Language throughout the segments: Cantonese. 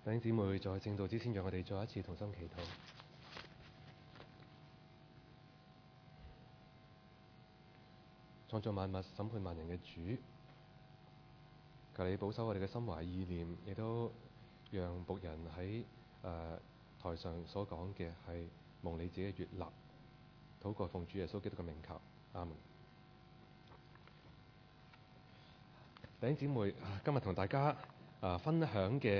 弟兄姊妹，在正道之前，讓我哋再一次同心祈禱。創造萬物、審判萬人嘅主，求你保守我哋嘅心懷意念，亦都讓僕人喺台上所講嘅係蒙你自己嘅悅納。禱告奉主耶穌基督嘅名求，阿門。弟兄姊妹，今日同大家分享嘅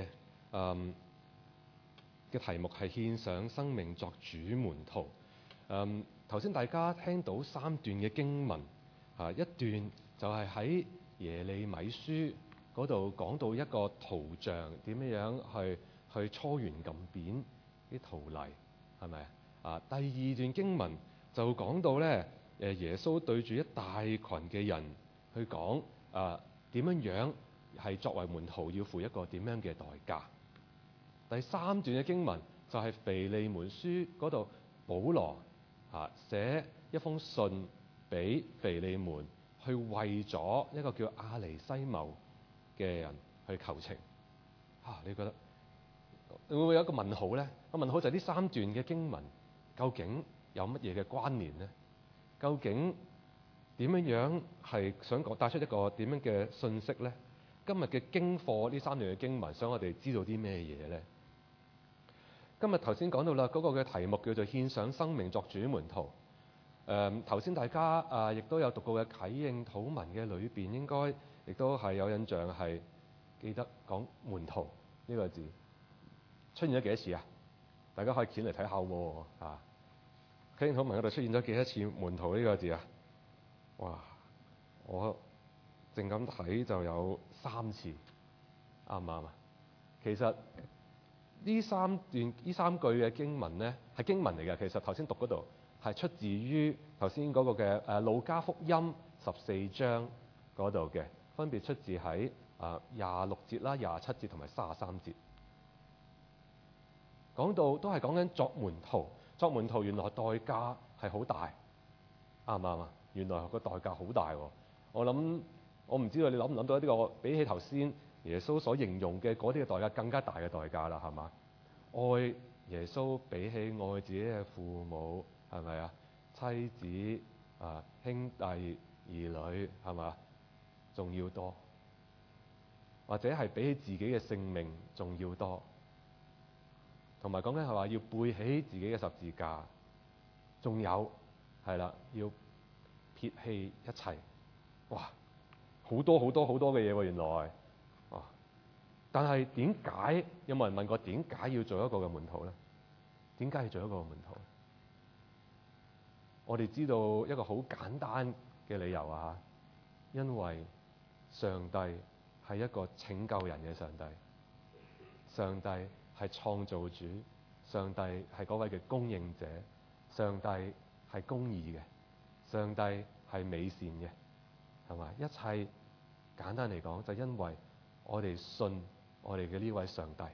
題目係獻上生命作主門徒。頭先大家聽到3段嘅經文，一段就係喺耶利米書嗰度講到一個圖像點樣去搓圓撳扁啲陶泥，係咪啊？第2段經文就講到咧，耶穌對住一大群嘅人去講點樣係作為門徒要付一個點樣嘅代價。第3段嘅經文就係腓利門書嗰度，保羅寫一封信俾腓利門，去為咗一個叫阿尼西謀嘅人去求情。你覺得會唔會有一個問號呢？個問號就係呢3段嘅經文究竟有乜嘢嘅關聯呢？究竟點樣係想帶出一個點樣嘅信息呢？今日嘅經課呢3段嘅經文想我哋知道啲咩嘢呢？今日頭先講到啦，嗰個嘅題目叫做獻上生命作主門徒。頭先大家亦都有讀過嘅啟應禱文嘅裏邊，應該亦都係有印象，係記得講門徒呢個字出現咗幾多次啊？大家可以掀嚟睇下喎。啟應禱文嗰度出現咗幾多次門徒呢個字啊？哇！我淨咁睇就有3次，啱唔啱啊？其實呢3句嘅經文呢係經文嚟嘅。其實頭先讀嗰度係出自於頭先嗰個嘅路加福音14章嗰度嘅，分別出自喺26節啦、27節同埋33節。講到都係講緊作門徒，作門徒原來代價係好大，啱唔啱啊？原來個代價好大喎。我唔知道你諗唔諗到一啲個比起頭先耶穌所形容嘅嗰啲嘅代價更加大嘅代價啦，係嘛？愛耶穌比起愛自己嘅父母，係咪啊？妻子兄弟兒女，係嘛？仲要多，或者係比起自己嘅性命仲要多。同埋講緊係話要背起自己嘅十字架，仲有係啦，要撇棄一切。哇！好多好多好多嘅嘢喎，原來。但係點解有冇人問過點解要做一個嘅門徒呢？點解要做一個門徒？我哋知道一個好簡單嘅理由啊，因為上帝係一個拯救人嘅上帝，上帝係創造主，上帝係嗰位嘅供應者，上帝係公義嘅，上帝係美善嘅，係咪？一切簡單嚟講，就因為我哋信我哋嘅呢位上帝，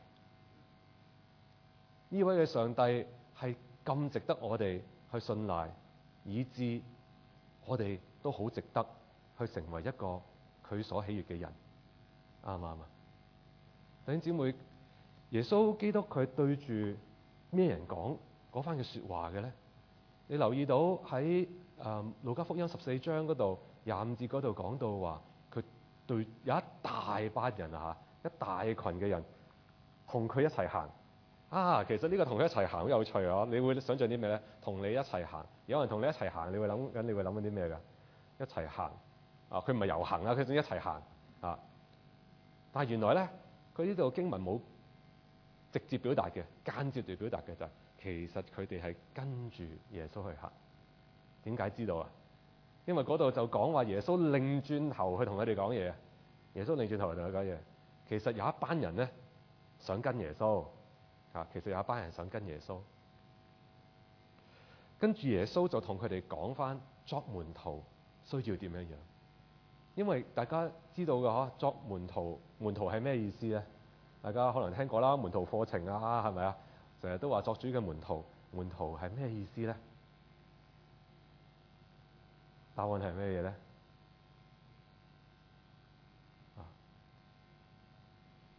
呢位嘅上帝係咁值得我哋去信賴，以致我哋都好值得去成為一個佢所喜悅嘅人，啱唔啱啊？弟兄姊妹，耶穌基督佢對住咩人講嗰番嘅説話嘅咧？你留意到喺路加福音14章嗰度25節嗰度講到話，佢對有一大班人一大群嘅人同佢一齊行。其實呢個同佢一齊行好有趣啊！你會想象啲咩咧？同你一齊行，有人同你一齊行，你會諗緊啲咩㗎？一齊行佢唔係遊行佢仲一齊行但係原來咧，佢呢度經文冇直接表達嘅，間接地表達嘅就係其實佢哋係跟住耶穌去行。點解知道啊？因為嗰度就講話耶穌擰轉頭去同佢哋講嘢。耶穌擰轉頭去同佢講嘢。其實有一班人咧想跟耶穌其實有一班人想跟耶穌。跟住耶穌就同佢哋講翻作門徒需要點樣樣。因為大家知道嘅作門徒係咩意思咧？大家可能聽過啦，門徒課程係咪啊？成日都話作主嘅門徒係咩意思咧？答案係咩嘢咧？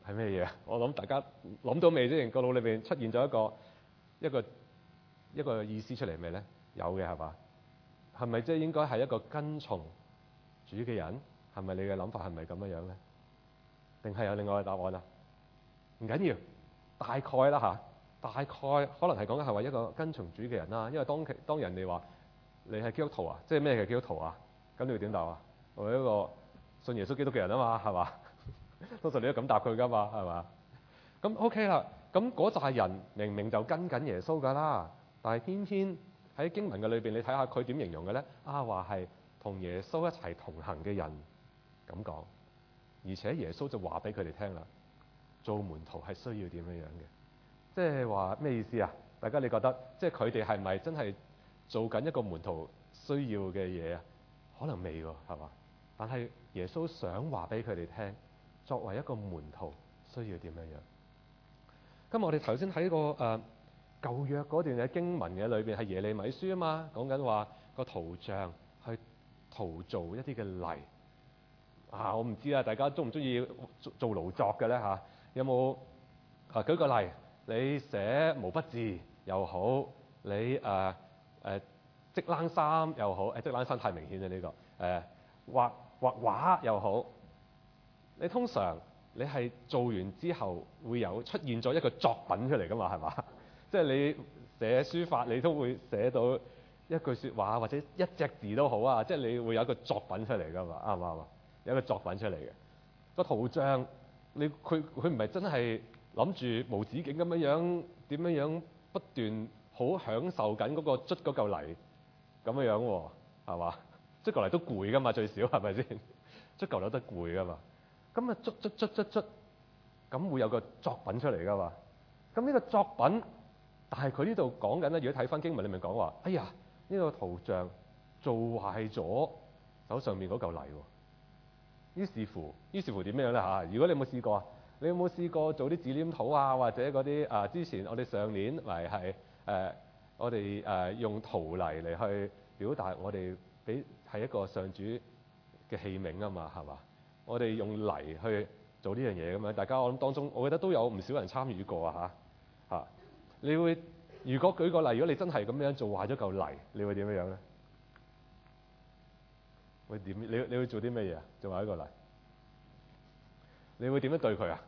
係咩嘢？我諗大家諗到未先？個腦裏邊出現咗一個意思出嚟未咧？有嘅係嘛？係咪即係應該係一個跟從主嘅人？係咪你嘅諗法係咪咁樣樣咧？定係有另外嘅答案啊？唔緊要，大概啦嚇，大概可能係講緊係話一個跟從主嘅人啦。因為當人哋話你係基督徒啊，即係咩係基督徒啊？咁你會點答啊？我係一個信耶穌基督嘅人啊嘛，係嘛？通常你都咁答佢噶嘛，係嘛？咁 OK 啦，咁嗰扎人明明就跟緊耶穌噶啦，但係偏偏喺經文嘅裏邊，你睇下佢點形容嘅咧？話係同耶穌一齊同行嘅人咁講，而且耶穌就話俾佢哋聽啦，做門徒係需要點樣樣嘅？即係話咩意思啊？大家你覺得即係佢哋係咪真係做緊一個門徒需要嘅嘢啊？可能未喎，係嘛？但係耶穌想話俾佢哋聽，作為一個門徒需要點樣樣？今日我哋頭先睇過舊約嗰段嘅經文嘅裏邊係耶利米書啊嘛，講緊話個圖像去陶造一啲嘅泥我唔知啊，大家中唔中意做勞作嘅咧嚇？有冇舉個例，你寫毛筆字又好，你織冷衫又好，織冷衫太明顯啦呢個畫畫又好，你通常你係做完之後會有出現咗一個作品出嚟噶嘛，係嘛？即係你寫書法，你都會寫到一句説話或者一隻字都好啊，即係你會有一個作品出嚟噶嘛，啱唔啱啊？有一個作品出嚟嘅個圖像，佢唔係真係諗住無止境咁樣點樣不斷好享受緊嗰個捽嗰嚿泥咁樣喎，係嘛？捽嚿泥都攰噶嘛，最少係咪先？捽嚿泥都攰噶嘛。咁啊捽，咁會有個作品出嚟噶嘛？咁呢個作品，但係佢呢度講緊咧，如果睇翻經文裏面講話，哎呀，呢個圖像做壞咗手上面嗰嚿泥喎。於是乎點樣咧嚇？如果你有冇試過啊？你有冇試過做啲紙黏土啊，或者嗰啲之前我哋上年咪係我哋用陶泥嚟去表達我哋俾係一個上主嘅器皿啊嘛，係嘛？我哋用泥去做呢樣嘢咁樣，大家我諗當中，我覺得都有唔少人參與過嚇。你會如果舉個例，如果你真係咁樣做壞咗嚿泥，你會點樣樣咧？會點？你會做啲咩嘢啊？做壞一個泥，你會點樣對佢啊？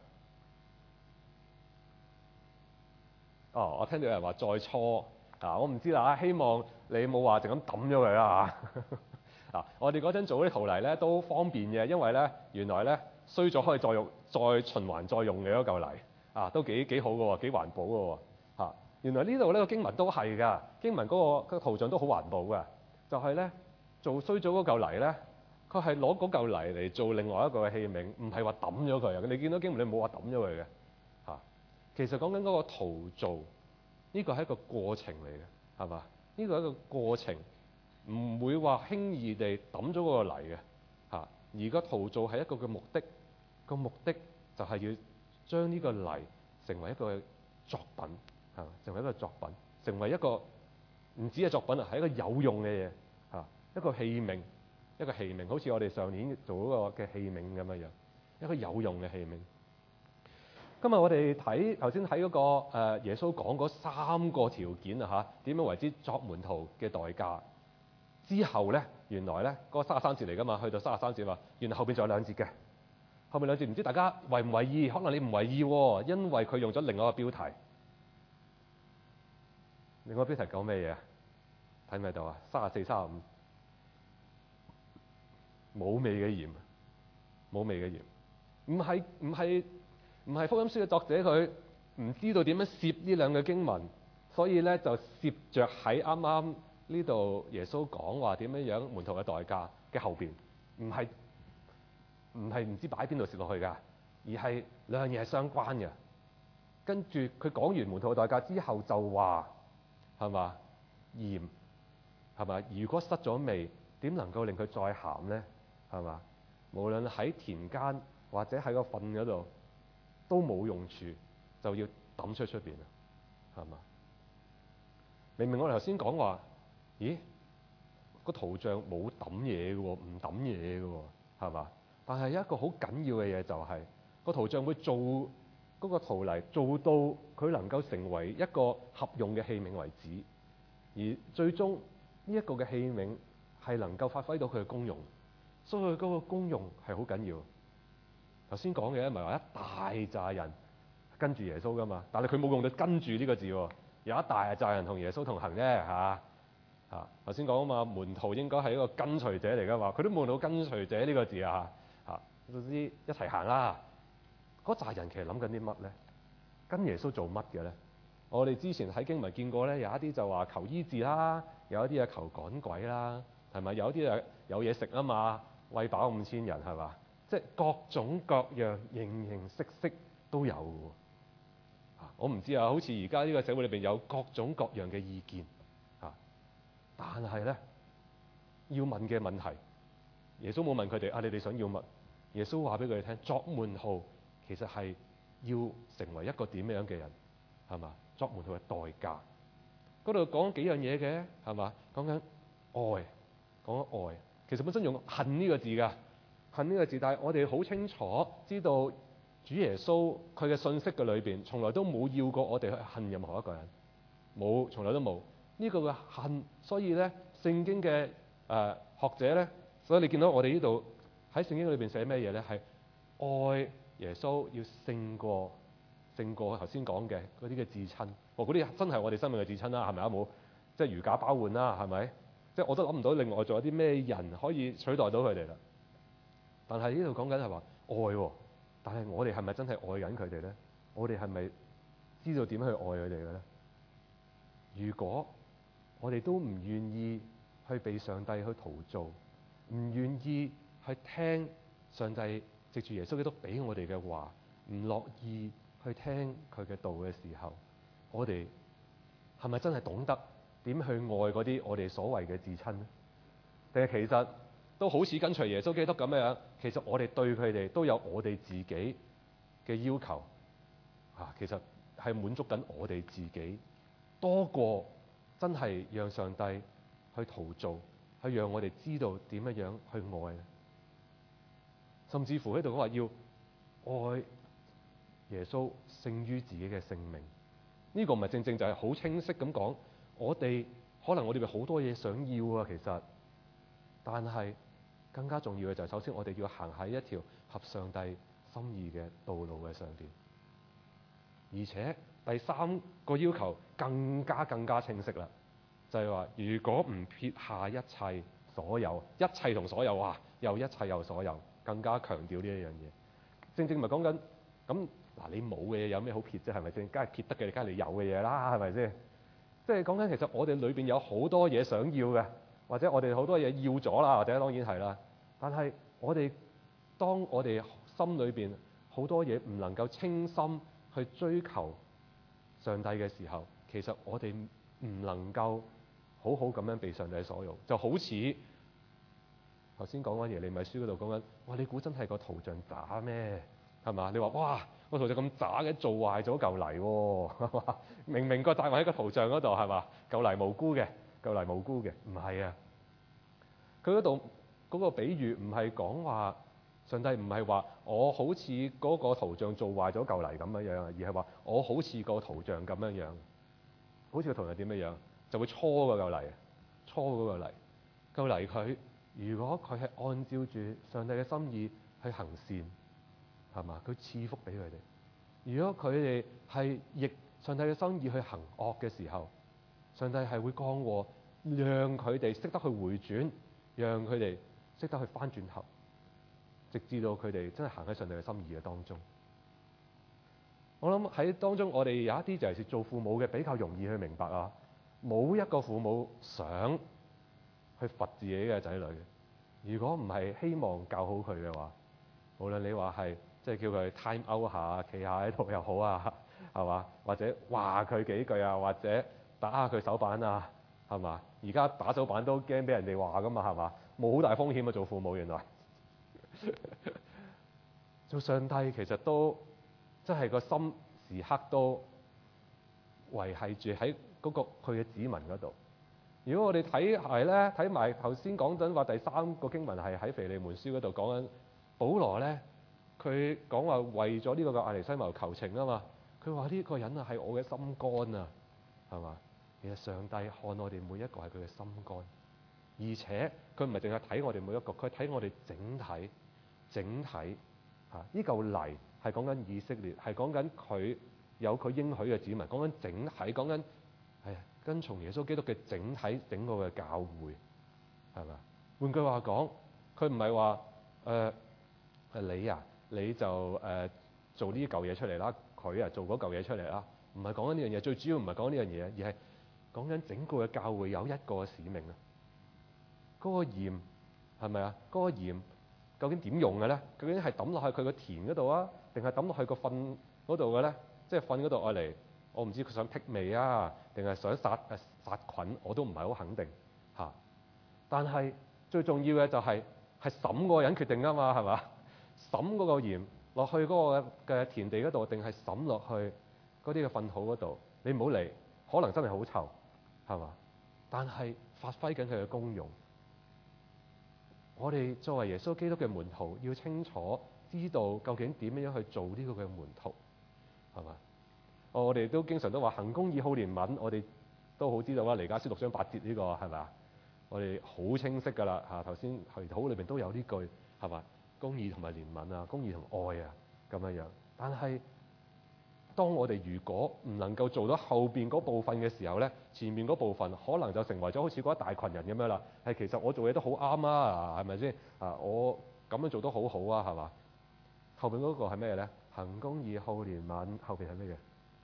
我聽到有人話再搓我唔知啦，希望你冇話就咁抌咗佢啦嚇。我哋嗰陣做啲陶泥咧都方便嘅，因為咧原來咧衰咗可以再用、再循環再用嘅嗰嚿泥都幾好嘅喎，幾環保嘅喎嚇。原來呢度呢個經文都係㗎，經文嗰個圖像都好環保㗎，就係咧做衰咗嗰嚿泥咧，佢係攞嗰嚿泥嚟做另外一個器皿，唔係話抌咗佢啊！你見到經文你冇話抌咗佢嘅嚇。其實講緊嗰個陶造，呢個係一個過程嚟嘅，係嘛？呢個係一個過程，唔會話輕易地抌咗嗰個泥嘅嚇。而個陶造係一個嘅目的，個目的就係要將呢個泥成為一個作品，係嘛？成為一個作品，成為一個唔止係作品啊，係一個有用嘅嘢嚇，一個器皿，一個器皿，好似我哋上年做嗰個嘅器皿咁樣樣，一個有用嘅器皿。今日我哋睇頭先睇嗰個耶穌講嗰3個條件點樣為之作門徒嘅代價之後咧，原來咧嗰個33節嚟㗎嘛，去到33節話，原來後邊仲有2節嘅，後面2節唔知大家為唔為意？可能你唔為意喎，因為佢用咗另外一個標題。另外一個標題講咩嘢啊？睇唔睇到啊？34、35，冇味嘅鹽，冇味嘅鹽，唔係福音書嘅作者佢唔知道點樣攝呢兩個經文，所以咧就攝着喺啱啱呢度耶穌講話點樣門徒嘅代價嘅後邊，唔係唔知擺邊度攝落去㗎，而係兩樣嘢係相關嘅。跟住佢講完門徒嘅代價之後就話係嘛，鹽係嘛，如果失咗味，點能夠令佢再鹹咧？係嘛，無論喺田間或者喺個糞嗰度都冇用處，就要抌出邊啦，係嘛？明明我哋頭先講話，咦，個圖像冇抌嘢嘅喎，唔抌嘢嘅喎，係嘛？但係一個好緊要嘅嘢就係個陶匠會做嗰個陶泥，做到佢能夠成為一個合用嘅器皿為止，而最終呢一個嘅器皿係能夠發揮到佢嘅功用，所以佢嗰個功用係好緊要。頭先講嘅唔係話一大扎人跟住耶穌噶嘛，但係佢冇用到跟住呢個字喎，有一大扎人同耶穌同行啫嚇。頭先講啊嘛，門徒應該係一個跟隨者嚟噶嘛，佢都冇用到跟隨者呢個字啊嚇。總之一齊行啦。嗰扎人其實諗緊啲乜咧？跟耶穌做乜嘅咧？我哋之前喺經文見過咧，有一啲就話求醫治啦，有一啲啊求趕鬼啦，係咪？有一啲啊有嘢食啊嘛，餵飽5000人係嘛？即係各種各樣、形形色色都有喎。我唔知啊，好似而家呢個社會裏邊有各種各樣嘅意見啊，但係咧要問嘅問題，耶穌冇問佢哋啊，你哋想要乜？耶穌話俾佢哋聽，作門徒其實係要成為一個點樣嘅人，係嘛？作門徒嘅代價。嗰度講幾樣嘢嘅，係嘛？講緊愛，講緊愛。其實本身用恨呢個字㗎，恨呢個字，但係我哋好清楚知道主耶穌佢嘅信息嘅裏邊，從來都冇要過我哋去恨任何一個人，冇，從來都冇呢個嘅恨。所以咧，聖經嘅學者咧，所以你見到我哋呢度喺聖經裏邊寫咩嘢咧？係愛耶穌要勝過頭先講嘅嗰啲嘅至親。嗰啲真係我哋生命嘅至親啦，係咪啊？冇即係如假包換啦，係咪？即係我都諗唔到另外仲有啲咩人可以取代到佢哋啦。但係呢度講緊係話愛喎，但係我哋係咪真係愛緊佢哋咧？我哋係咪知道點去愛佢哋嘅咧？如果我哋都唔願意去被上帝去陶造，唔願意去聽上帝藉住耶穌基督俾我哋嘅話，唔樂意去聽佢嘅道嘅時候，我哋係咪真係懂得點去愛嗰啲我哋所謂嘅至親呢？定係其實都好似跟隨耶穌基督咁樣，其實我哋對佢哋都有我哋自己嘅要求其實係滿足緊我哋自己多過真係讓上帝去陶造，去讓我哋知道點樣去愛呢？甚至乎喺度講話要愛耶穌勝於自己嘅性命，呢個唔係正正就係好清晰咁講，我哋可能我哋好多嘢想要啊，其實，但係更加重要嘅就係首先我哋要行喺一條合上帝心意嘅道路嘅上邊，而且第三個要求更加清晰啦，就係話如果唔撇下一切所有，一切同所有又一切又所有，更加強調呢一樣嘢。正正咪講緊咁嗱，你冇嘅嘢有咩好撇啫？係咪先？梗係撇得嘅，梗係你有嘅嘢啦，係咪先？即係講緊其實我哋裏邊有好多嘢想要嘅，或者我哋好多嘢要咗啦，或者當然係啦。但係當我哋心裏邊好多嘢唔能夠清心去追求上帝嘅時候，其實我哋唔能夠好好咁樣被上帝所用。就好似頭先講緊耶利米書嗰度講緊，哇！你估真係個陶匠渣咩？係嘛？你話哇，個陶匠咁渣嘅，做壞咗嚿泥喎，明明個責任喺個陶匠嗰度，係嘛？嚿泥無辜嘅，唔係啊。佢嗰度嗰個比喻唔係講話上帝唔係話我好似嗰個陶匠做壞咗嚿泥咁樣，而係話我好似個陶匠咁樣，好似個陶匠點樣就會搓嗰嚿泥，嚿泥佢如果佢係按照住上帝嘅心意去行善，係嘛？佢賜福俾佢哋。如果佢哋係逆上帝嘅心意去行惡嘅時候，上帝係會降禍，讓佢哋識得去回轉，讓佢哋識得去翻轉頭，直至到佢哋真係行喺上帝嘅心意嘅當中。我諗喺當中，我哋有一啲就係做父母嘅比較容易去明白啊。冇一個父母想去罰自己嘅仔女嘅。如果唔係希望教好佢嘅話，無論你話係即係叫佢 time out 下，企下喺度又好啊，係嘛？或者話佢幾句啊，或者打下佢手板啊，係嘛？而家打手板都驚俾人哋話㗎嘛，係嘛？冇好大風險啊，做父母原來。做上帝其實都真係個心時刻都維係住喺嗰個佢嘅子民嗰度。如果我哋睇埋頭先講緊話第三個經文係喺腓利門書嗰度講緊，保羅咧佢講話為咗呢個嘅阿尼西謀求情啊嘛。佢話呢個人啊係我嘅心肝啊，係嘛？其實上帝看我哋每一個係佢嘅心肝，而且佢唔係淨係睇我哋每一個，佢睇我哋整體嚇。呢嚿泥係講緊以色列，係講緊佢有佢應許嘅子民，講緊整體，講緊係跟從耶穌基督嘅整體整個嘅教會，係嘛？換句話講，佢唔係話你就做呢嚿嘢出嚟啦，佢啊做嗰嚿嘢出嚟啦，唔係講緊呢樣嘢。最主要唔係講呢樣嘢，而係講緊整個嘅教會有一個使命啊。嗰個鹽係咪啊？嗰個鹽究竟點用嘅咧？究竟係抌落去佢個田嗰度啊，定係抌落去個糞嗰度嘅咧？即係糞嗰度愛嚟，我唔知佢想辟味啊，定係想殺菌，我都唔係好肯定嚇。但係最重要嘅就係審嗰個人決定㗎嘛，係嘛？審嗰個鹽落去嗰個嘅田地嗰度，定係審落去嗰啲嘅糞土嗰度？你唔好嚟，可能真係好臭，係嘛？但係發揮緊佢嘅功用。我哋作為耶穌基督嘅門徒，要清楚知道究竟點樣去做呢個嘅門徒，係嘛？我哋都經常都話行公義好憐憫，我哋都好知道啦。彌迦書6章8節呢個係咪？我哋好清晰㗎啦嚇。頭先祈禱裏邊都有呢句係嘛？公義同埋憐憫啊，公義同愛啊咁樣樣。但係當我哋如果唔能夠做到後邊嗰部分嘅時候咧，前面嗰部分可能就成為咗好似嗰一大群人咁樣啦。係其實我做嘢都好啱啊，係咪先啊？我咁樣做都好好啊，係嘛？後邊嗰個係咩咧？行公義好憐憫，後邊係咩嘢？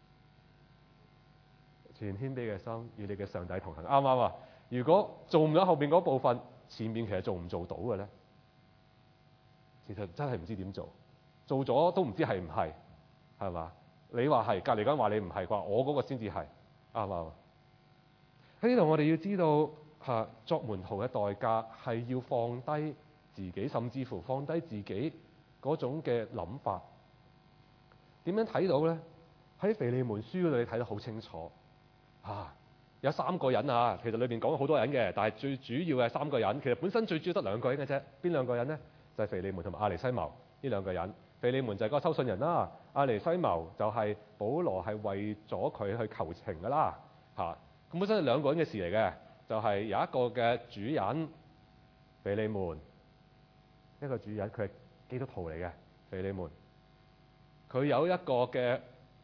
存謙卑嘅心，與你嘅上帝同行，啱唔啱啊？如果做唔到後邊嗰部分，前面其實做唔做到嘅咧？其實真係唔知點做，做咗都唔知係唔係，係嘛？你話係，隔離嗰人話你唔係啩？我嗰個先至係，啱唔啱？喺呢度我哋要知道作門徒嘅代價係要放低自己，甚至乎放低自己嗰種嘅諗法。點樣睇到咧？喺腓利門書嗰度你睇得好清楚。有3個人啊，其實裏邊講咗好多人嘅，但係最主要係3個人。其實本身最主要得2個人嘅啫。邊2個人咧？就係腓利門同埋阿尼西謀呢2個人。腓利門就係嗰個收信人啦，阿尼西謀就係保羅係為咗佢去求情㗎啦嚇。咁本身係2個人嘅事嚟嘅，就係有一個嘅主人腓利門，一個主人佢係基督徒嚟嘅腓利門，佢有一個嘅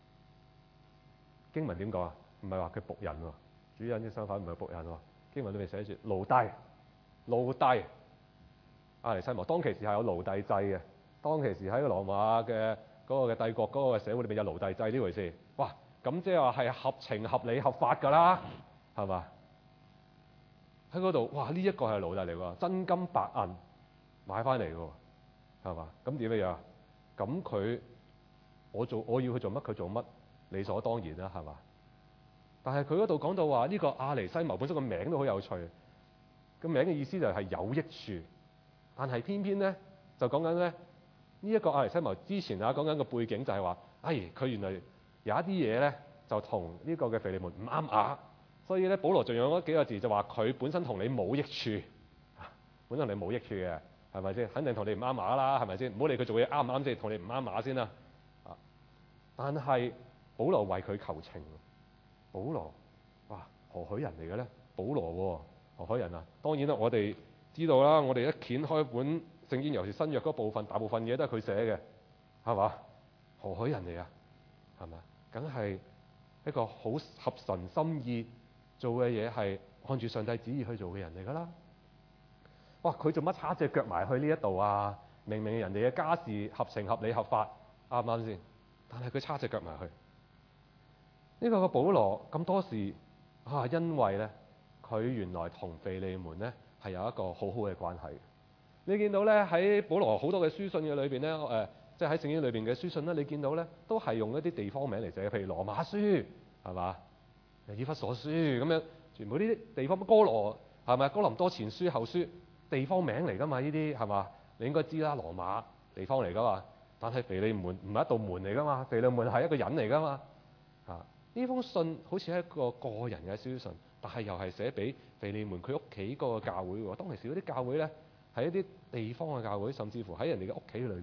經文點講啊？唔係話佢僕人喎，主人嘅相反唔係僕人喎。經文裏面寫住奴隸。阿尼西謀當其時係有奴隸制嘅，當其時喺羅馬嘅嗰個嘅帝國嗰個社會裏面有奴隸制呢回事。哇！咁即係話係合情合理合法㗎啦，係嘛？喺嗰度，哇！呢一個係奴隸嚟喎，真金白銀買翻嚟㗎喎，係嘛？咁點樣？咁我要去做乜佢做乜，理所當然啦，係嘛？但係佢嗰度講到話呢個阿尼西謀本身個名都好有趣，個名嘅意思就係有益處，但係偏偏咧就講緊咧呢一個阿尼西謀之前講緊個背景就係話，佢原來有一啲嘢咧就同呢個嘅腓利門唔啱牙，所以咧保羅仲用咗幾個字就話佢本身同你冇益處，本身同你冇益處嘅，係咪先？肯定同你唔啱牙啦，係咪先？唔好理佢做嘢啱唔啱先，同你唔啱牙先啦。但係保羅為佢求情。保羅，哇，何許人嚟嘅咧？保羅喎，何許人啊？當然啦，我哋知道啦，我哋一掀開本聖經，尤其是新約嗰部分，大部分嘢都係佢寫嘅，係嘛？何許人嚟啊？係咪？梗係一個好合神心意做嘅嘢，係按住上帝旨意去做嘅人嚟㗎啦。哇！佢做乜叉隻腳埋去呢一度啊？明明人哋嘅家事合情合理合法，啱唔啱先？但係佢叉隻腳埋去。呢個嘅保羅咁多事因為咧佢原來同腓利門咧係有一個好好嘅關係。你見到咧喺保羅好多嘅書信嘅裏邊咧，即係喺聖經裏邊嘅書信咧，你見到咧都係用一啲地方名嚟寫，譬如羅馬書係嘛，以弗所書咁樣，全部呢啲地方，哥羅係咪？哥林多前書後書地方名嚟㗎嘛？呢啲係嘛？你應該知啦，羅馬地方嚟㗎嘛。但係腓利門唔係一道門嚟㗎嘛，腓利門係一個人嚟㗎嘛。呢封信好似係一個人嘅書信，但係又係寫俾腓利門佢屋企嗰個教會喎。當其時嗰啲教會咧係一啲地方嘅教會，甚至乎喺人哋嘅屋企裏面。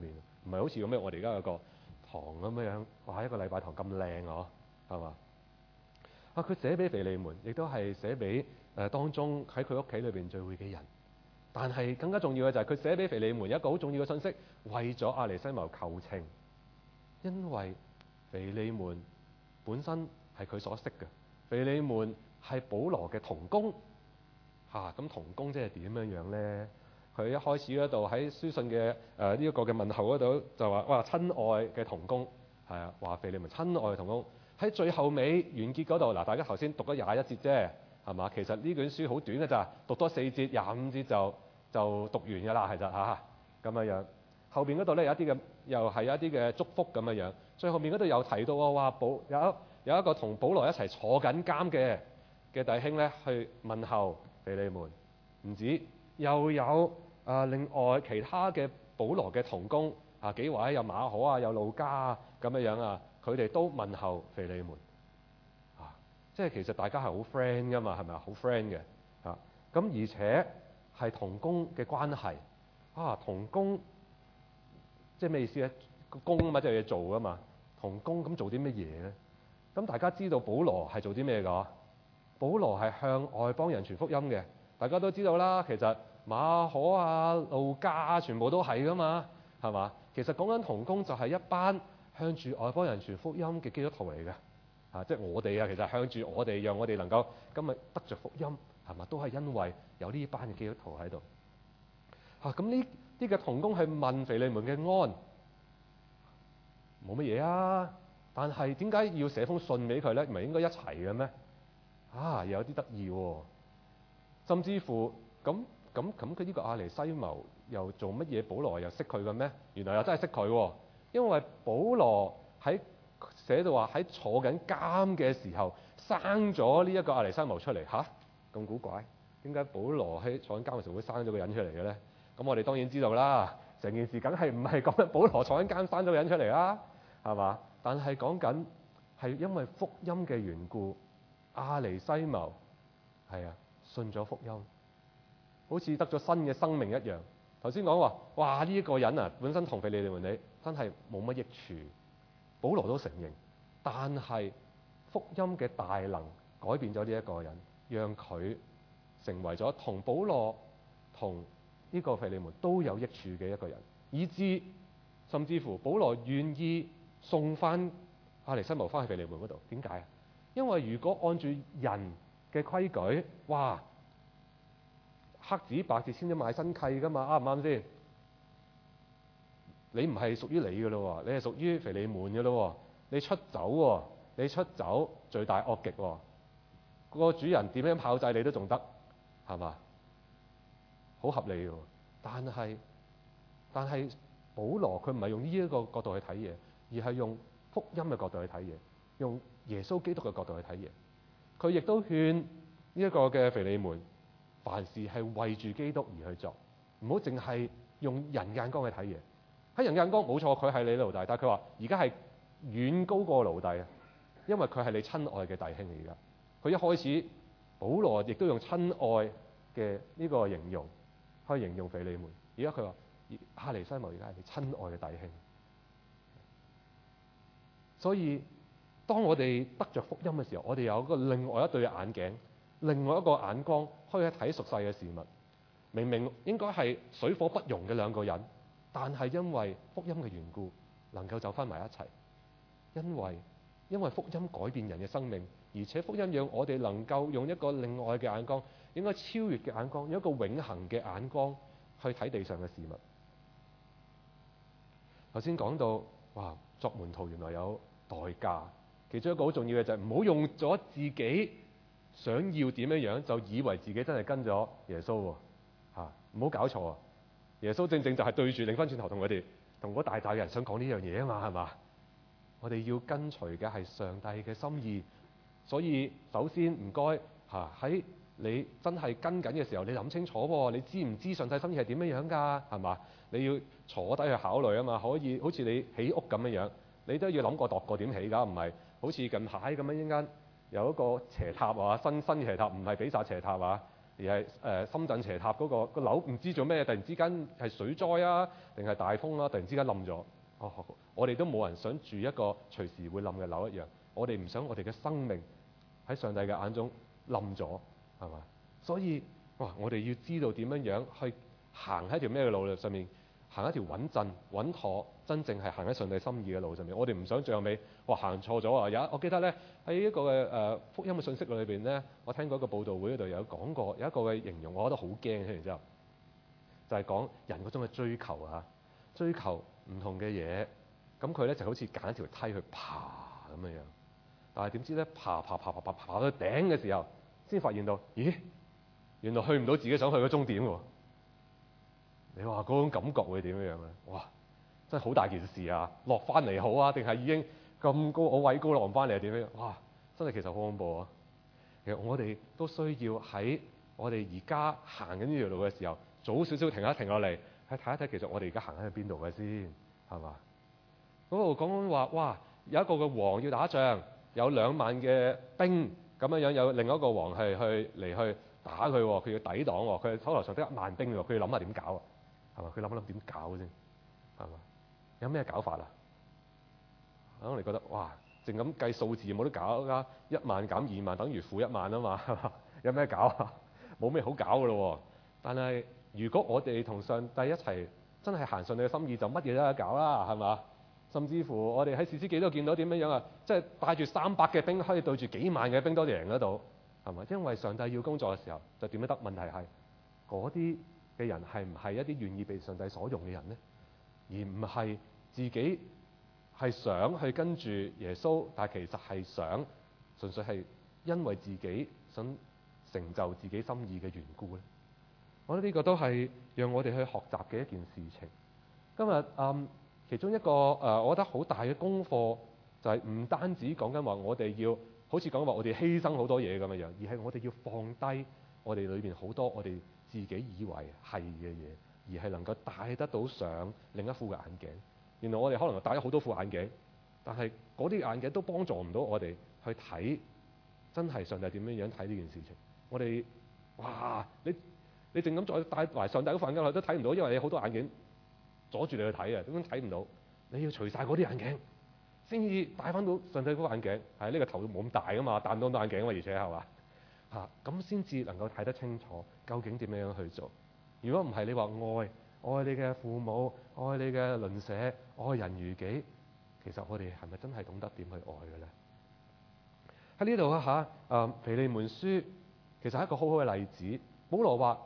唔係好似咁樣我哋而家有個堂咁樣，哇一個禮拜堂咁靚啊，係嘛？佢寫俾腓利門，亦都係寫俾當中喺佢屋企裏邊聚會嘅人。但係更加重要嘅就係佢寫俾腓利門一個好重要嘅信息，為咗阿尼西姆求情，因為腓利門本身係佢所識嘅，腓利門係保羅嘅同工嚇。咁同工即係點樣樣咧？佢一開始嗰度喺書信嘅呢一個嘅問候嗰度就話：哇，親愛嘅同工，係啊，話腓利門親愛嘅同工。喺最後尾完結嗰度嗱，大家頭先讀咗21節啫，係嘛？其實呢卷書好短嘅咋，讀多4節25節就讀完㗎啦，其實嚇咁樣。後邊嗰度咧有一啲嘅，又係有一啲嘅祝福咁樣。最後面嗰度又提到話有一個同保羅一齊坐緊監嘅弟兄咧，去問候腓利門，唔止又有另外其他嘅保羅嘅同工幾位，有馬可啊，有路加啊咁樣啊，佢哋都問候腓利門即係其實大家係好 friend 噶嘛，係咪啊？好 friend 嘅咁而且係同工嘅關係同工即係咩意思咧？工啊嘛，即係嘢做噶嘛。同工咁做啲乜嘢咧？咁大家知道保羅係做啲咩㗎？保羅係向外邦人傳福音嘅，大家都知道啦。其實馬可啊、路加啊，全部都係噶嘛，係嘛？其實講緊同工就係一班向住外邦人傳福音嘅基督徒嚟嘅即係我哋其實向住我哋，讓我哋能夠今日得着福音，係嘛？都係因為有呢班嘅基督徒喺度咁呢啲嘅同工去問腓利門嘅安，冇乜嘢啊。但係點解要寫封信俾佢咧？唔係應該一齊嘅咩？有啲得意喎。甚至乎咁佢呢個阿尼西謀又做乜嘢？保羅又識佢嘅咩？原來又真係識佢喎。因為保羅喺寫到話喺坐緊監嘅時候生咗呢一個阿尼西謀出嚟咁古怪。點解保羅喺坐緊監嘅時候會生咗個人出嚟嘅咧？咁我哋當然知道啦，成件事梗係唔係講緊保羅坐緊監生咗個人出嚟啦，係嘛？但係講緊係因為福音嘅緣故，阿尼西謀信咗福音，好似得咗新嘅生命一樣。頭先講話，哇呢一個人本身同腓利門你真係冇乜益處，保羅都承認。但係福音嘅大能改變咗呢一個人，讓佢成為咗同保羅同呢個腓利門都有益處嘅一個人，以致甚至乎保羅願意送翻阿尼西謀翻去腓利門嗰度。點解啊？因為如果按住人嘅規矩，哇黑紙白字簽咗買新契噶嘛，啱唔啱先？你唔係屬於你嘅咯，你係屬於腓利門嘅咯。你出走罪大惡極喎，個主人點樣炮製你都仲得，係嘛？好合理嘅。但係保羅佢唔係用呢一個角度去睇嘢，而係用福音嘅角度去睇嘢，用耶穌基督嘅角度去睇嘢。佢亦都勸呢一個嘅腓利門，凡事係為住基督而去做，唔好淨係用人眼光去睇嘢。喺人眼光冇錯，佢係你奴隸，但係佢話而家係遠高過奴隸啊，因為佢係你親愛嘅弟兄嚟。而家佢一開始保羅亦都用親愛嘅呢個形容去形容腓利門，而家佢話阿尼西謀而家係你親愛嘅弟兄。所以當我哋得着福音嘅時候，我哋有個另外一對眼鏡，另外一個眼光可以睇屬世嘅事物。明明應該係水火不容嘅兩個人，但係因為福音嘅緣故能夠走翻埋一齊。因為福音改變人嘅生命，而且福音讓我哋能夠用一個另外嘅眼光，應該超越嘅眼光，用一個永恆嘅眼光去睇地上嘅事物。頭先講到作門徒原來有代價，其中一個好重要嘅就係唔好用咗自己想要點樣就以為自己真係跟咗耶穌喎。唔好搞錯啊！耶穌正正就係對住擰翻轉頭同嗰大扎嘅人想講呢樣嘢啊嘛，係嘛？我哋要跟隨嘅係上帝嘅心意，所以首先唔該喺你真係跟緊嘅時候，你諗清楚喎，你知唔知上帝心意係點樣㗎？係嘛？你要坐低去考慮啊嘛，可以好似你起屋咁樣，你都要諗過度過點起㗎，唔係好似近排咁樣，一間有一個斜塔新斜塔，唔係比薩斜塔而係深圳斜塔嗰個樓唔知做咩，突然之間係水災定係大風突然之間冧咗， 我哋都冇人想住一個隨時會冧嘅樓一樣。我哋唔想我哋嘅生命喺上帝嘅眼中冧咗，係嘛？所以我哋要知道點樣去行喺條咩嘅路上面，行一條穩陣、穩妥、真正係行喺上帝心意嘅路上面。我哋唔想最後尾行錯咗啊！我記得咧喺一個嘅福音嘅信息裏邊咧，我聽過一個報道會嗰度有講過，有一個嘅形容，我覺得好驚。聽完之後就係講人嗰種嘅追求啊，追求唔同嘅嘢，咁佢咧就好似揀一條梯去爬咁樣樣。但係點知咧爬到頂嘅時候，先發現到，咦，原來去唔到自己想去嘅終點喎！你話嗰種感覺會點樣樣咧？哇，真係好大件事啊！落翻嚟好啊，定係已經咁高，我位高落唔翻嚟係點樣？哇，真係其實好恐怖啊！其實我哋都需要喺我哋而家行緊呢條路嘅時候，早少少停一停落嚟，去睇一睇其實我哋而家行緊去邊度嘅先，係嘛？嗰度講緊話，哇，有一個嘅王要打仗，有2萬嘅兵咁樣樣，有另一個王係去打佢，佢要抵擋，佢手頭上得1萬兵喎，佢要諗下點搞啊？係嘛？佢諗一諗點搞先，係嘛？有咩搞法啊？我哋覺得哇，淨咁計數字冇得搞㗎，1萬減2萬等於負1萬啊嘛，係嘛？有咩搞啊？冇咩好搞㗎咯喎！但係如果我哋同上帝一齊真係行上帝嘅心意，就乜嘢都有得搞啦，係嘛？甚至乎我哋喺士師記都見到點樣樣啊，即係帶住300嘅兵可以對住幾萬嘅兵都贏得到，係嘛？因為上帝要工作嘅時候就點都得。問題係嗰啲嘅人係唔係一啲願意被上帝所用嘅人呢？而唔係自己係想去跟住耶穌，但係其實係想純粹係因為自己想成就自己心意嘅緣故咧。我覺得呢個都係讓我哋去學習嘅一件事情。今日其中一個我覺得好大嘅功課就係唔單止講緊話我哋要好似講話我哋犧牲好多嘢咁樣，而係我哋要放低我哋裏邊好多我哋自己以為係嘅嘢，而係能夠戴得到上另一副嘅眼鏡。原來我哋可能戴咗好多副眼鏡，但係嗰啲眼鏡都幫助唔到我哋去睇真係上帝點樣樣睇呢件事情。我哋哇，你淨咁再戴埋上帝嗰副眼鏡落去都睇唔到，因為你好多眼鏡阻住你去睇啊，點樣睇唔到？你要除晒嗰啲眼鏡，先至戴翻到上帝嗰個眼鏡。係呢個頭冇咁大噶嘛，戴唔到咁多眼鏡啊嘛，而且係嘛嚇，咁先至能夠睇得清楚究竟點樣去做。如果唔係，你話愛你嘅父母，愛你嘅鄰舍，愛人如己，其實我哋係咪真係懂得點去愛嘅咧？喺呢度啊腓利門書其實係一個好好嘅例子。保羅話：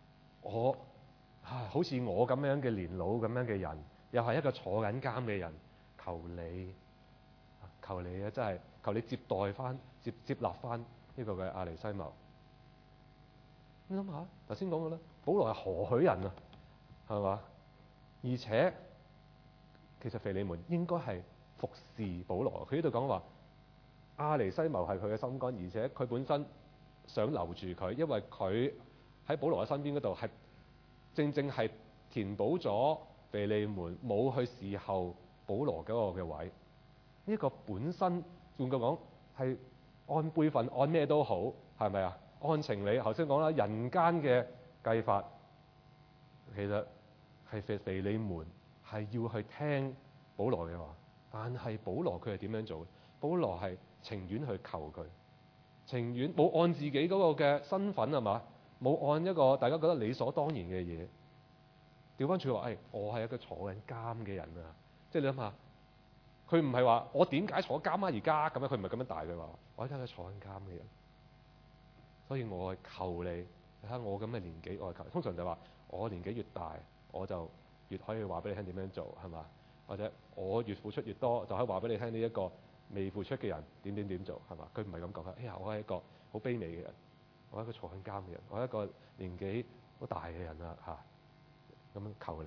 好似我咁樣嘅年老咁樣嘅人，又係一個坐緊監嘅人，求你啊，真係求你接待翻、接納翻呢個嘅阿尼西母。你諗下，頭先講過啦，保羅係何許人啊？係嘛？而且其實腓利門應該係服侍保羅。佢呢度講話，阿尼西母係佢嘅心肝，而且佢本身想留住佢，因為佢喺保羅嘅身邊嗰度係正係填補咗腓利門冇去侍候保羅嗰個嘅位。呢個本身換句講係按輩份按咩都好，係咪啊？按情理，頭先講啦，人間嘅計法，其實係腓利門係要去聽保羅嘅話，但係保羅佢係點樣做？保羅係情願去求佢，情願冇按自己嗰個嘅身份係嘛，冇按一個大家覺得理所當然嘅嘢。調翻轉話，我係一個坐緊監嘅人啊！即係你諗下，佢唔係話我點解坐監啊而家咁樣，佢唔係咁樣大嘅話，我係一個坐緊監嘅人，所以我係求你睇下我咁嘅年紀，我係求。通常就話我年紀越大，我就越可以話俾你聽點樣做，係嘛？或者我越付出越多，就可以話俾你聽呢一個未付出嘅人點做，係嘛？佢唔係咁講嘅。我係一個好卑微嘅人，我係一個坐緊監嘅人，我係一個年紀好大嘅人啊嚇！咁樣求你。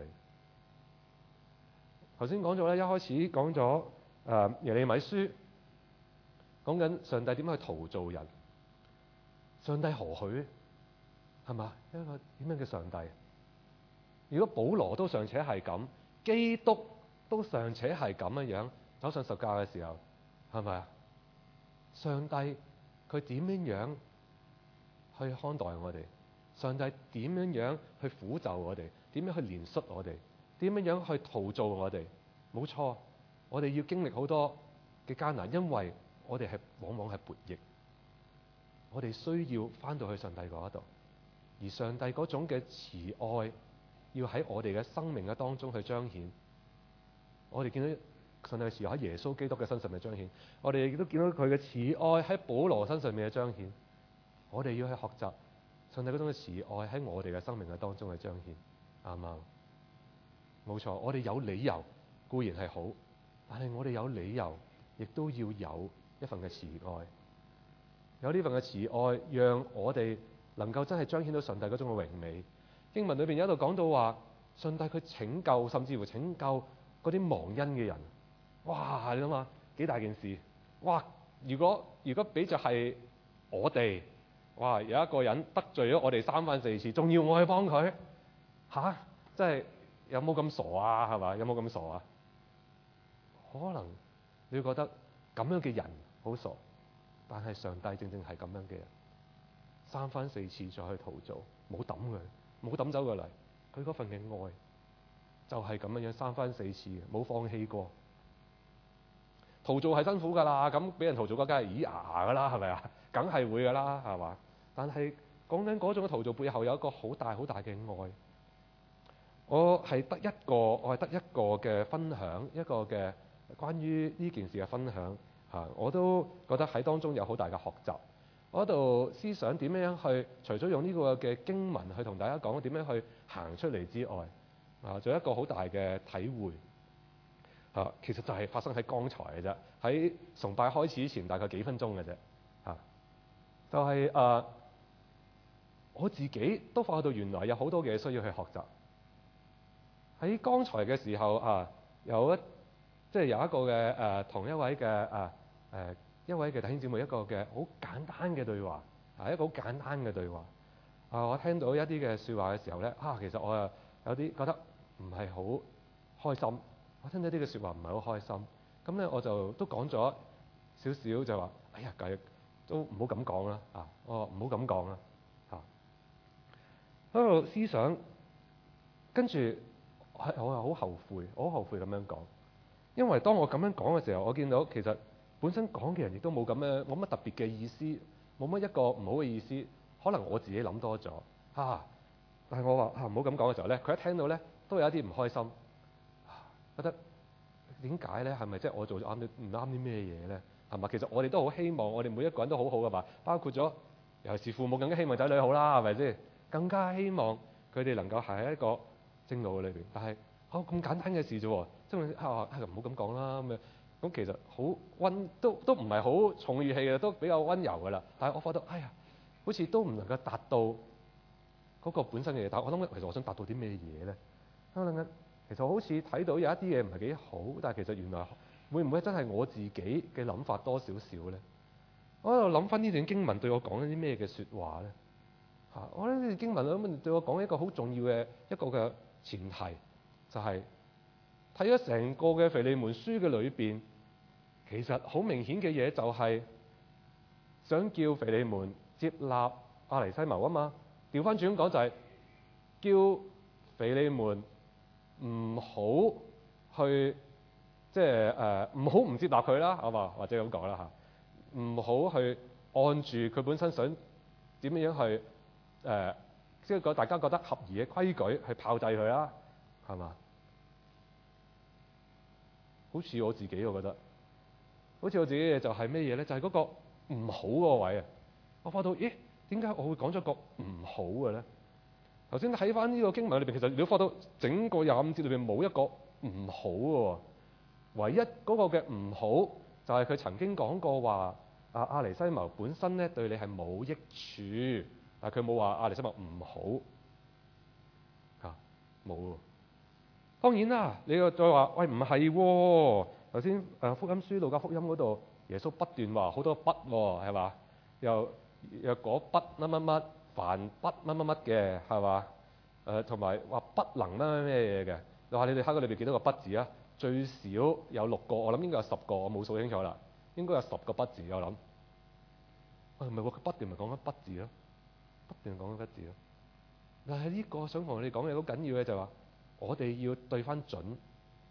頭先講咗咧，一開始講咗耶利米書，講緊上帝點樣去陶造人。上帝何許？係嘛？一個點樣嘅上帝？如果保羅都尚且係咁，基督都尚且係咁樣走上十架嘅時候，係咪啊？上帝佢點樣去看待我哋？上帝點樣去撫就我哋？點樣去憐恤我哋？點樣去陶造我哋？ 冇錯，我哋要經歷好多嘅艱難，因為我哋往往係悖逆，我哋需要翻到去上帝嗰度，而上帝嗰種嘅慈愛要喺我哋嘅生命嘅當中去彰顯。我哋見到上帝嘅慈愛喺耶穌基督嘅身上面彰顯，我哋亦都見到佢嘅慈愛喺保羅身上面嘅彰顯。我哋要去學習上帝嗰種嘅慈愛喺我哋嘅生命嘅當中去彰顯，啱唔啱？冇錯，我哋有理由固然係好，但係我哋有理由亦都要有一份嘅慈愛，有呢份嘅慈愛，讓我哋能夠真係彰顯到上帝嗰種嘅榮美。經文裏邊有一度講到話，上帝佢拯救，甚至乎拯救嗰啲忘恩嘅人。哇！你諗下幾大件事？哇！如果俾就係我哋，哇！有一個人得罪咗我哋3番4次，仲要我去幫佢嚇，真係有冇咁傻啊？係嘛？有冇咁傻啊？可能你會覺得咁樣嘅人好傻，但係上帝正正係咁樣嘅人，3番4次再去陶造，冇抌佢，冇抌走佢嚟，佢嗰份嘅愛就係咁樣3番4次，冇放棄過。陶造係辛苦㗎啦，咁俾人陶造嗰梗係咿㗎啦，係咪啊？梗係會㗎啦，係嘛？但係講緊嗰種嘅陶造背後有一個好大好大嘅愛。我係得一個嘅分享，一個嘅關於呢件事嘅分享嚇，我都覺得喺當中有好大嘅學習。我喺度思想點樣去，除咗用呢個嘅經文去同大家講點樣去行出嚟之外，仲有一個好大嘅體會。其實就係發生喺剛才嘅啫，喺崇拜開始之前大概幾分鐘嘅啫，就係我自己都發覺到原來有好多嘢需要去學習。喺剛才嘅時候有一個嘅同一位嘅一位嘅弟兄姊妹一個嘅好簡單嘅對話，一個好簡單嘅對話。我聽到一啲嘅説話嘅時候咧，其實我有啲覺得唔係好開心。我聽到啲嘅説話唔係好開心，咁咧我就都講咗少少，就話：哎呀，都唔好咁講啦，我話唔好咁講啦，喺度思想，跟住我係好後悔，我好後悔咁樣講，因為當我咁樣講嘅時候，我見到其實本身講嘅人亦都冇乜特別嘅意思，冇乜一個唔好嘅意思，可能我自己諗多咗但係我話唔好咁講嘅時候咧，佢一聽到咧都有一啲唔開心。覺得點解咧？係咪即係我做咗唔啱啲咩嘢咧？係嘛？其實我哋都好希望，我哋每一個人都好好噶嘛。包括咗尤其是父母，更加希望仔女好啦，係咪先？更加希望佢哋能夠行喺一個正路嘅裏邊。但係咁簡單嘅事啫喎，即係唔好咁講啦咁樣。咁其實好都唔係好重語氣嘅，都比較溫柔噶啦。但係我覺得好似都唔能夠達到嗰個本身嘅嘢。但係我諗其實我想達到啲咩嘢咧？我諗緊。其實好似睇到有一啲嘢唔係幾好，但係其實原來會唔會真係我自己嘅諗法多少少咧？我喺度諗翻呢段經文對我講緊啲咩嘅説話咧？我覺得呢段經文對我講一個好重要嘅一個嘅前提，就係睇咗成個嘅腓利門書嘅裏邊，其實好明顯嘅嘢就係想叫腓利門接納阿尼西謀啊嘛。調翻轉講就係叫腓利門唔好去唔好唔接納佢啦，係嘛？或者咁講啦嚇，唔好去按住佢本身想點樣去即係大家覺得合宜嘅規矩去炮製佢啦，係嘛？好似我自己，我覺得好似我自己嘅就係咩嘢咧？就係嗰個唔好嗰個位啊！我發到點解我會講咗個唔好嘅咧？頭先睇翻呢個經文裏邊，其實你都發到整個25節裏邊冇一個唔好嘅，唯一嗰個嘅唔好就係佢曾經講過話阿尼西謀本身咧對你係冇益處，但係佢冇話阿尼西謀唔好冇。當然啦，你又再話喂唔係喎，頭先福音書路加福音嗰度，耶穌不斷話好多不喎，係嘛？又嗰不乜乜乜。凡不乜乜乜嘅係嘛？同埋話不能乜乜咩嘢嘅。你話你哋喺個裏邊幾多個不字啊？最少有6個，我諗應該有10個，我冇數清楚啦。應該有10個不字，我諗。唔係喎，佢不斷咪講緊不字咯，不斷講緊不字咯。但係呢個想同你哋講嘅好緊要嘅就係話，我哋要對翻準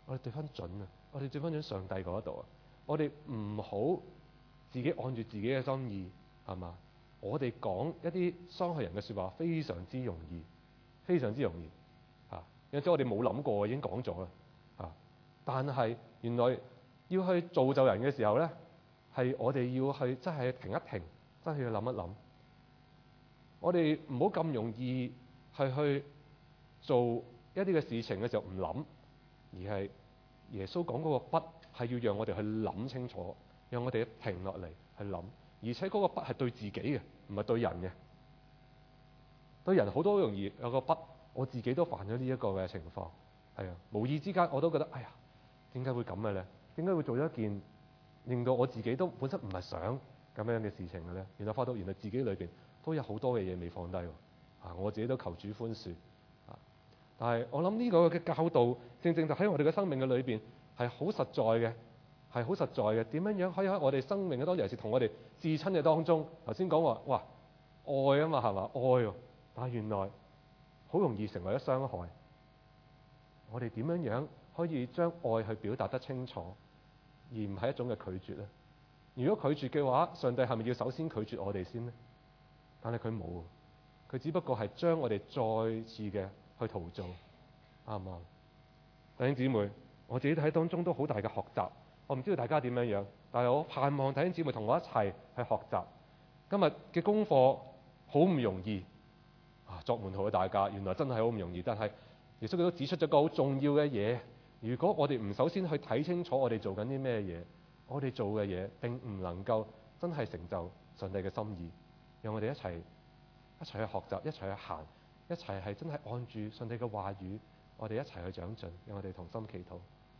我哋對翻準啊！我哋對翻準上帝嗰度啊！我哋唔好自己按住自己嘅心意，係嘛？我哋講一啲傷害人嘅説話，非常之容易，非常之容易嚇。有陣時我哋冇諗過，已經講咗啦嚇。但係原來要去造就人嘅時候咧，係我哋要去真係停一停，真係要諗一諗。我哋唔好咁容易係去做一啲嘅事情嘅時候唔諗，而係耶穌講嗰個筆係要讓我哋去諗清楚，讓我哋停落嚟去諗。而且嗰個筆係對自己嘅，唔係對人嘅。對人好多容易有個筆，我自己都犯咗呢一個嘅情況，係啊，無意之間我都覺得，哎呀，點解會咁嘅咧？點解會做咗一件令到我自己都本身唔係想咁樣嘅事情嘅咧？原來發覺原來自己裏邊都有好多嘅嘢未放低喎。我自己都求主寬恕。但係我諗呢個嘅教導，正正就喺我哋嘅生命嘅裏邊係好實在嘅，係好實在嘅。點樣可以喺我哋生命嘅當中，尤其是同我哋至親嘅當中，頭先講話，哇，愛啊嘛，係嘛，愛喎。但係原來好容易成為咗傷害。我哋點樣可以將愛去表達得清楚，而唔係一種嘅拒絕咧？如果拒絕嘅話，上帝係咪要首先拒絕我哋先呢？但係佢冇，佢只不過係將我哋再次嘅去陶造，啱唔啱？弟兄姊妹，我自己喺當中都好大嘅學習。我唔知道大家點樣，但係我盼望弟兄姊妹同我一齊去學習。今日嘅功課好唔容易作門徒嘅大家，原來真係好唔容易。但係耶穌佢都指出咗個好重要嘅嘢。如果我哋唔首先去睇清楚我哋做緊啲咩嘢，我哋做嘅嘢並唔能夠真係成就上帝嘅心意。讓我哋一齊去學習，一齊去行，一齊係真係按住上帝嘅話語，我哋一齊去長進。讓我哋同心祈禱。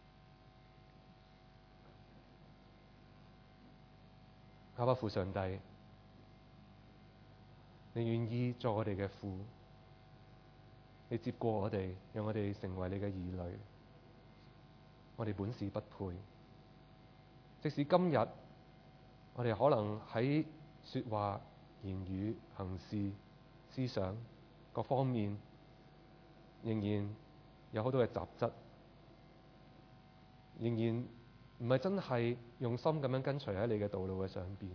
阿爸父上帝，你願意做我哋嘅父，你接過我哋，讓我哋成為你嘅兒女。我哋本是不配，即使今日我哋可能喺說話、言語、行事、思想各方面仍然有好多嘅雜質，仍然唔係真係用心咁樣跟隨喺你嘅道路嘅上邊。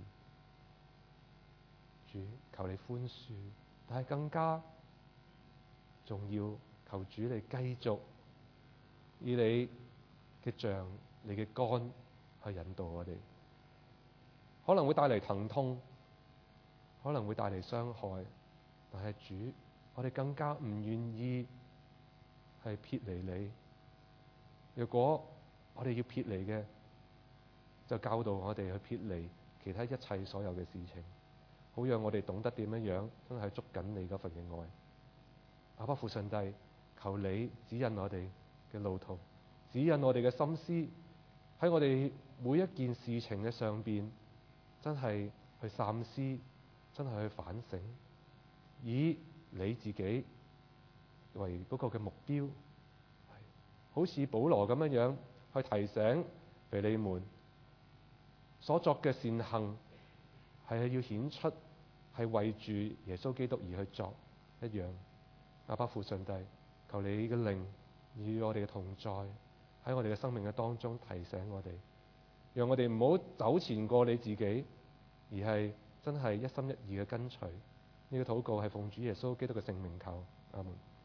主，求你寬恕，但係更加重要，求主你繼續以你嘅杖、你嘅竿去引導我哋。可能會帶嚟疼痛，可能會帶嚟傷害，但係主，我哋更加唔願意係撇離你。如果我哋要撇離嘅，就教導我哋去撇離其他一切所有嘅事情，好讓我哋懂得點樣真係捉緊你嗰份嘅愛。阿爸父上帝，求你指引我哋嘅路途，指引我哋嘅心思，喺我哋每一件事情嘅上邊，真係去三思，真係去反省，以你自己為嗰個嘅目標，好似保羅咁樣去提醒腓利門所作嘅善行係要顯出係為住耶穌基督而去作一樣。阿爸父上帝，求你嘅靈與我哋嘅同在，喺我哋嘅生命嘅當中提醒我哋，讓我哋唔好走前過你自己，而係真係一心一意嘅跟隨。呢個禱告係奉主耶穌基督嘅聖名求，阿門。